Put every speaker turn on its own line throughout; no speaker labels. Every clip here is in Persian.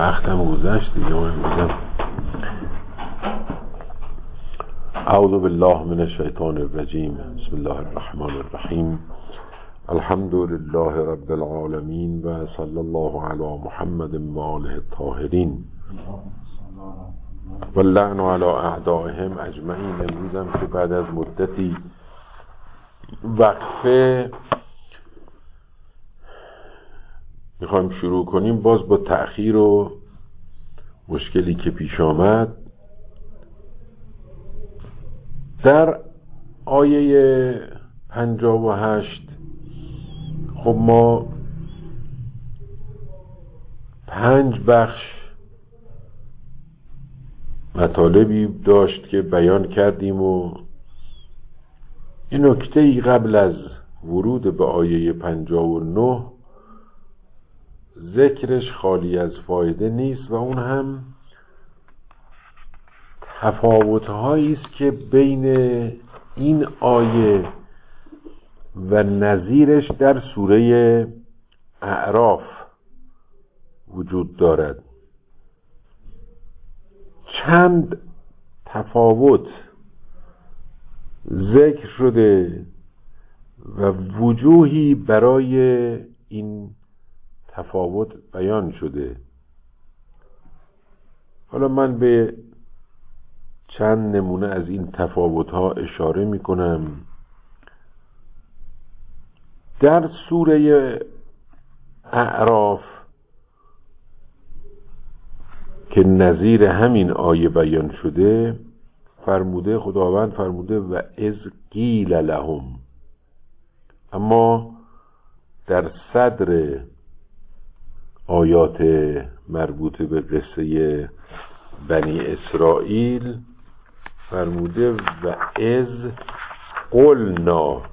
وقتم گذشت دیگه. من اعوذ بالله من الشیطان الرجیم. بسم الله الرحمن الرحیم. الحمد لله رب العالمین و صلی الله علی محمد و آله الطاهرین و اللعن علی اعدائهم اجمعین. امروزم که بعد از مدتی وقفه میخوایم شروع کنیم، باز با تأخیر و مشکلی که پیش آمد. در آیه 58 خب ما 5 بخش مطالبی داشت که بیان کردیم و این نکته‌ای قبل از ورود به آیه 59 ذکرش خالی از فایده نیست و اون هم تفاوت‌هایی است که بین این آیه و نظیرش در سوره اعراف وجود دارد. چند تفاوت ذکر شده و وجوهی برای این تفاوت بیان شده. حالا من به چند نمونه از این تفاوت‌ها اشاره می‌کنم. در سوره اعراف که نظیر همین آیه بیان شده، خداوند فرموده و اذ قیل لهم. اما در صدر آیات مربوط به قصه بنی اسرائیل فرموده و اذ قلنا.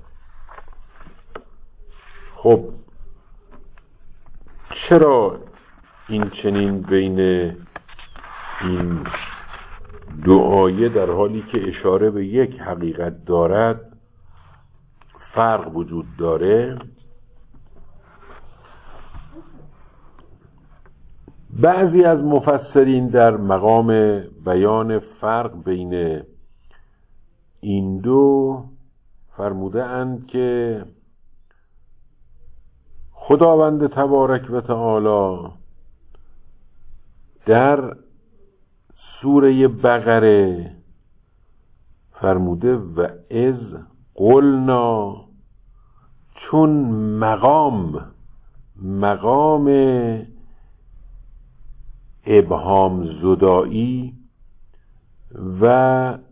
خب چرا این چنین بین این دو آیه در حالی که اشاره به یک حقیقت دارد فرق وجود داره؟ بعضی از مفسرین در مقام بیان فرق بین این دو فرموده اند که خداوند تبارک و تعالی در سوره بقره فرموده و اذ قلنا، چون مقام ابهام زدایی و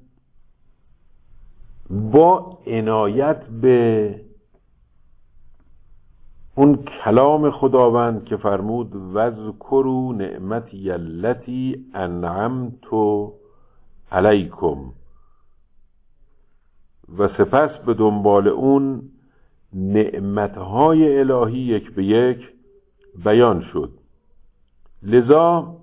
با عنایت به اون کلام خداوند که فرمود وذکروا نعمتی التی انعمت علیکم، و سپس به دنبال اون نعمتهای الهی یک به یک بیان شد. لذا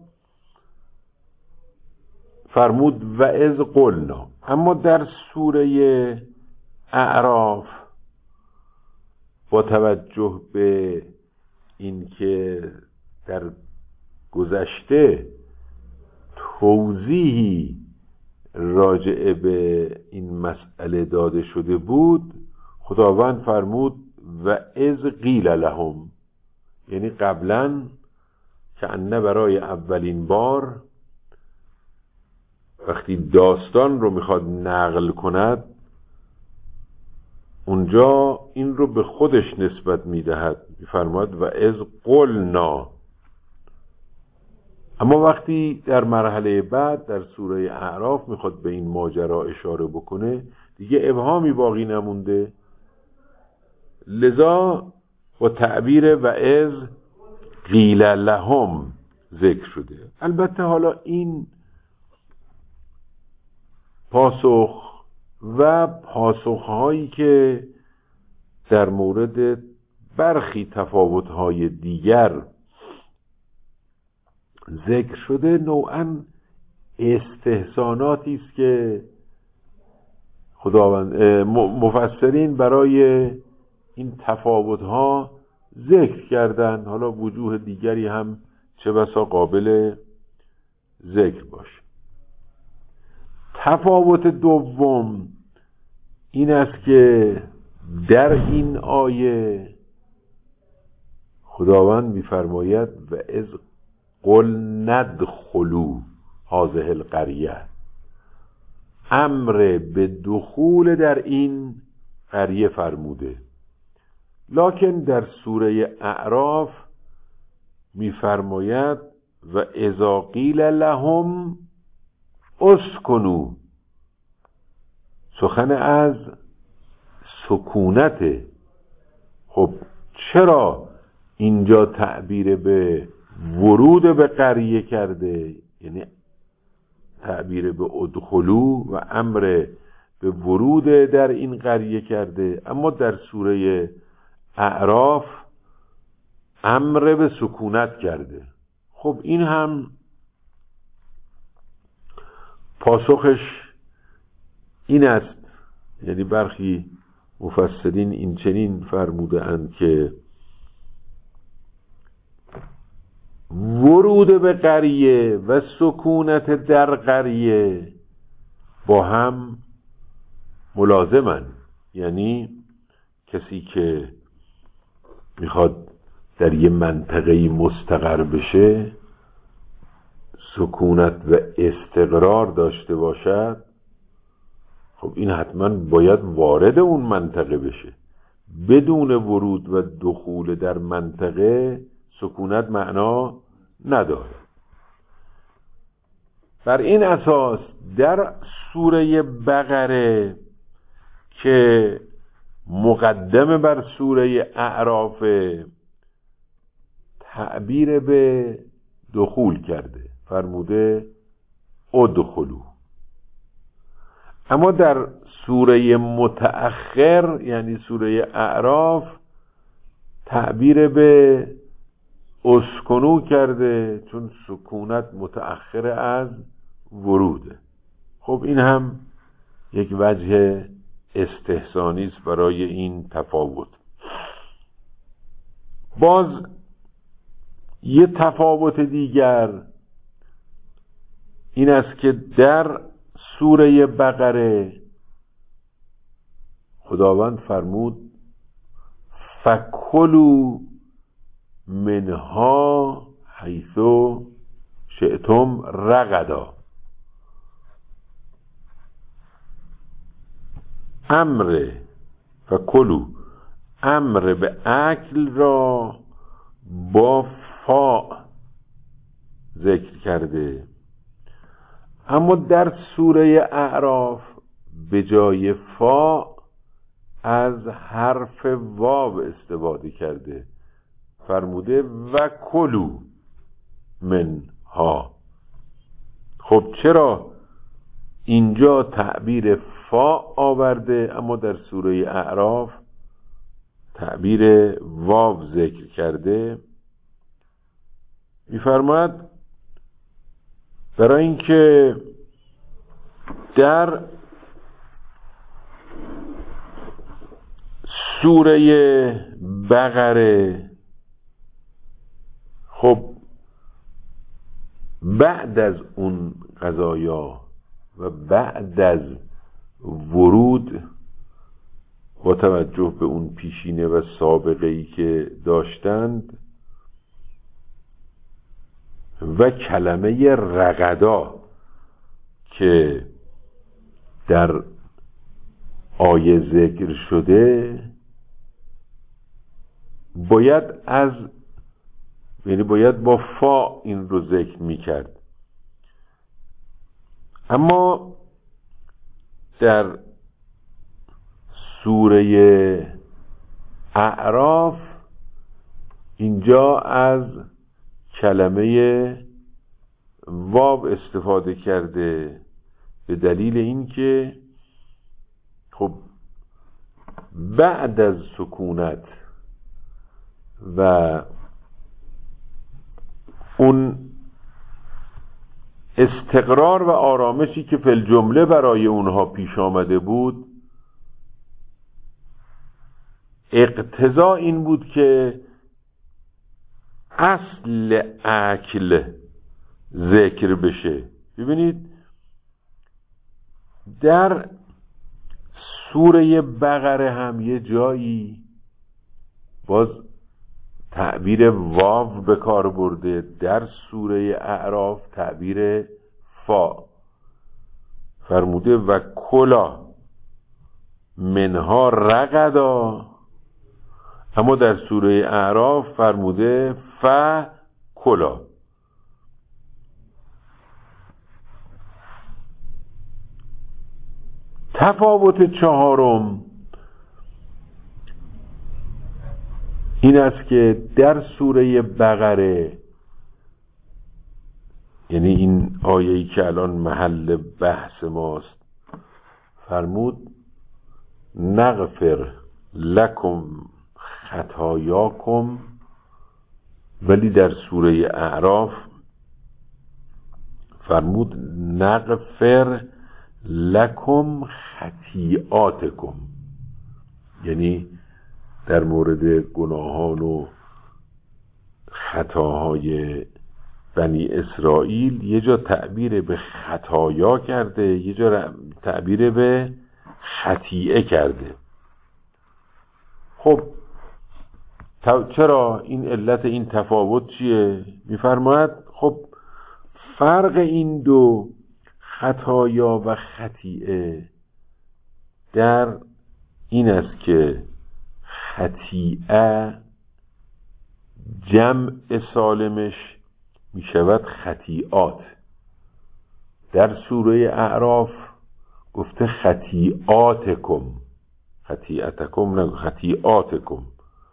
فرمود و اذ قلنا. اما در سوره اعراف با توجه به این که در گذشته توضیحی راجع به این مسئله داده شده بود، خداوند فرمود و اذ قیل لهم، یعنی قبلا که انه برای اولین بار وقتی داستان رو میخواد نقل کند اونجا این رو به خودش نسبت میدهد، میفرماید و اذ قلنا. اما وقتی در مرحله بعد در سوره اعراف میخواد به این ماجرا اشاره بکنه دیگه ابهامی باقی نمونده، لذا با تعبیر و اذ قیل لهم ذکر شده. البته حالا این پاسخ و پاسخهایی که در مورد برخی تفاوتهای دیگر ذکر شده نوعاً استحساناتی است که مفسرین برای این تفاوتها ذکر کردن. حالا وجوه دیگری هم چه بسا قابل ذکر باشه. تفاوت دوم این است که در این آیه خداوند می‌فرماید و اذ قل ندخلوا هذه القریه، امر به دخول در این قریه فرموده، لکن در سوره اعراف می‌فرماید و اذا قیل لهم اسکنوا، سخن از سکونت. خب چرا اینجا تعبیر به ورود به قریه کرده، یعنی تعبیر به ادخلوا و امر به ورود در این قریه کرده، اما در سوره اعراف امر به سکونت کرده؟ خب این هم پاسخش این است، یعنی برخی مفسرین این چنین فرموده اند که ورود به قریه و سکونت در قریه با هم ملازمن، یعنی کسی که میخواد در یه منطقه‌ای مستقر بشه، سکونت و استقرار داشته باشد، خب این حتما باید وارد اون منطقه بشه. بدون ورود و دخول در منطقه سکونت معنا نداره. بر این اساس در سوره بقره که مقدمه بر سوره اعراف تعبیر به دخول کرده، فرموده ادخلوا، اما در سوره متأخر یعنی سوره اعراف تعبیر به اسکنو کرده، چون سکونت متأخر از وروده. خب این هم یک وجه استحسانی است برای این تفاوت. باز یه تفاوت دیگر این است که در سوره بقره خداوند فرمود فکلوا منها حیث شئتم رغدا، امر فکلوا، امر به اکل را با فا ذکر کرده، اما در سوره اعراف به جای فا از حرف واو استفاده کرده، فرموده و کلوا منها. خب چرا اینجا تعبیر فا آورده اما در سوره اعراف تعبیر واو ذکر کرده؟ می‌فرماید برای اینکه در سوره بقره خب بعد از اون قضایا و بعد از ورود با توجه به اون پیشینه و سابقه‌ای که داشتند و کلمه رغدا که در آیه ذکر شده باید باید با فا این رو ذکر میکرد، اما در سوره اعراف اینجا از کلمه واو استفاده کرده به دلیل اینکه خب بعد از سکونت و اون استقرار و آرامشی که فی الجمله برای اونها پیش آمده بود، اقتضا این بود که اصل اکل ذکر بشه. ببینید در سوره بقره هم یه جایی باز تعبیر واو به کار برده، در سوره اعراف تعبیر فا فرموده و کلا منها رغدا، اما در سوره اعراف فرموده ف کلا. تفاوت چهارم این است که در سوره بقره، یعنی این آیه‌ای که الان محل بحث ماست، فرمود نغفر لکم خطایاکم، ولی در سوره اعراف فرمود نغفر لکم خطیئاتکم، یعنی در مورد گناهان و خطاهای بنی اسرائیل یه جا تعبیر به خطایا کرده، یه جا تعبیر به خطیئه کرده. خب چرا این علت این تفاوت چیه؟ میفرماید خب فرق این دو خطایا و خطیئه در این است که خطیئه جمع سالمش می شود خطیئات. در سوره اعراف گفته خطیئاتکم، خطیئتکم نه خطیئاتکم،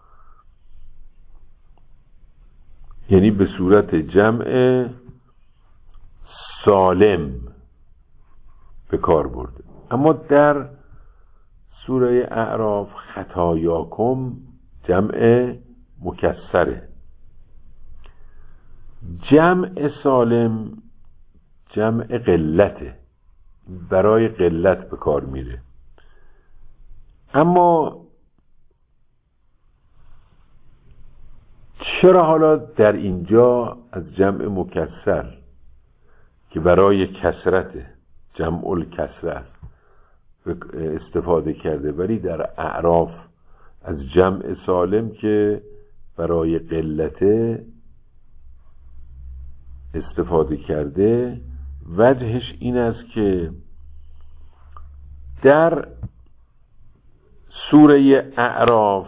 یعنی به صورت جمع سالم به کار برده. اما در سوره اعراف خطایاکم جمع مکسره. جمع سالم جمع قلته، برای قلت به کار میره. اما چرا حالا در اینجا از جمع مکسر که برای کثرت جمع الکثره استفاده کرده، ولی در اعراف از جمع سالم که برای قلت استفاده کرده؟ وجهش این است که در سوره اعراف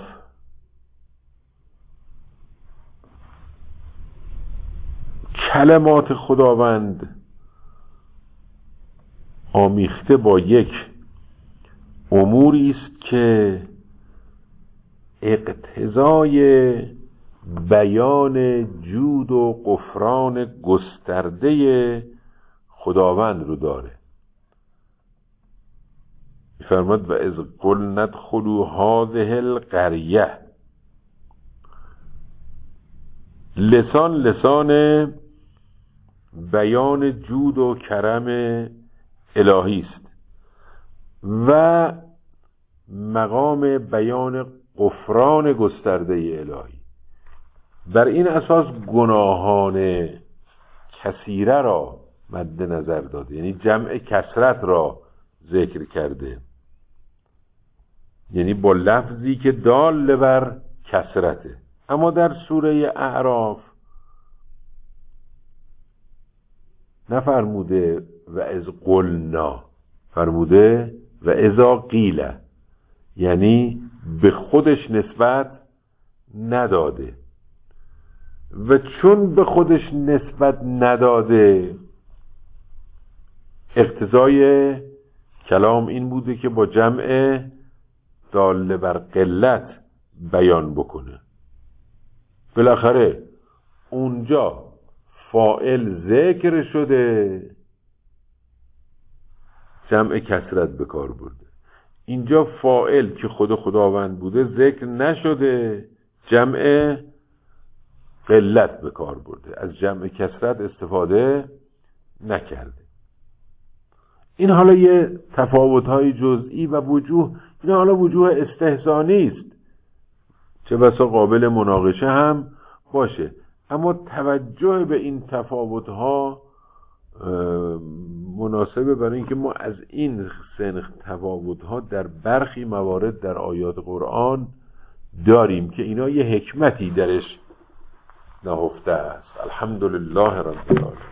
کلمات خداوند آمیخته با یک اموری است که اقتضای بیان جود و غفران گسترده خداوند رو داره. می‌فرماد و اذ قلنا ادخلوا هذه القریه، لسان بیان جود و کرم الهی است و مقام بیان غفران گسترده الهی. بر این اساس گناهان کثیره را مد نظر داده، یعنی جمع کثرت را ذکر کرده، یعنی با لفظی که دال بر کثرته. اما در سوره اعراف نفرموده و از قلنا، فرموده و اذا قیل، یعنی به خودش نسبت نداده. و چون به خودش نسبت نداده، اقتضای کلام این بوده که با جمع دال بر قلت بیان بکنه. بالاخره اونجا فاعل ذکر شده، جمع کثرت به کار برده. اینجا فاعل که خداوند بوده ذکر نشده، جمع قلت به کار برده، از جمع کثرت استفاده نکرده. این حالا یه تفاوت‌های جزئی و این حالا وجوه استحسانی است، چه بسا قابل مناقشه هم باشه. اما توجه به این تفاوت‌ها مناسبه برای اینکه ما از این سنخ تفاوت‌ها در برخی موارد در آیات قرآن داریم که اینا یه حکمتی درش نهفته است. الحمدلله رب العالمین.